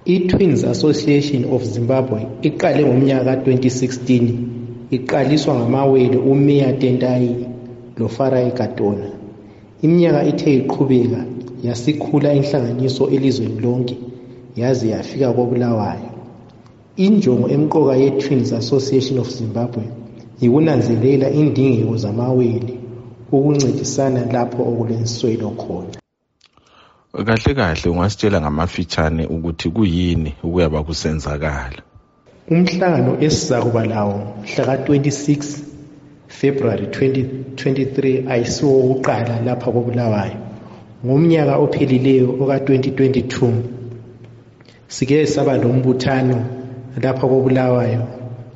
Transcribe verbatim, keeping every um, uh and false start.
I-Twins Association of Zimbabwe iqale ngomnyaka twenty sixteen iqaliswa ngamawele uMeya Tentayi loFarai Katona. Iminyaka ithe iqhubeka yasikhula inhlanganiso elizweni lonke yaze yafika koBulawayo. Injongo emqoka ye-Twins Association of Zimbabwe yikunanzelela indingeko zamawele ukuncedisana lapho okulenswelo khona. Kahle kahle ungasitshela ngamafitshane ukuthi kuyini ukuyaba kusenzakala. Umhlangano esizakuba lawo mhla ka twenty-six February twenty twenty-three ayisiwo uqala lapha koBulawayo. Ngomnyaka ophelileyo oka twenty twenty-two sike saba lombuthano lapha koBulawayo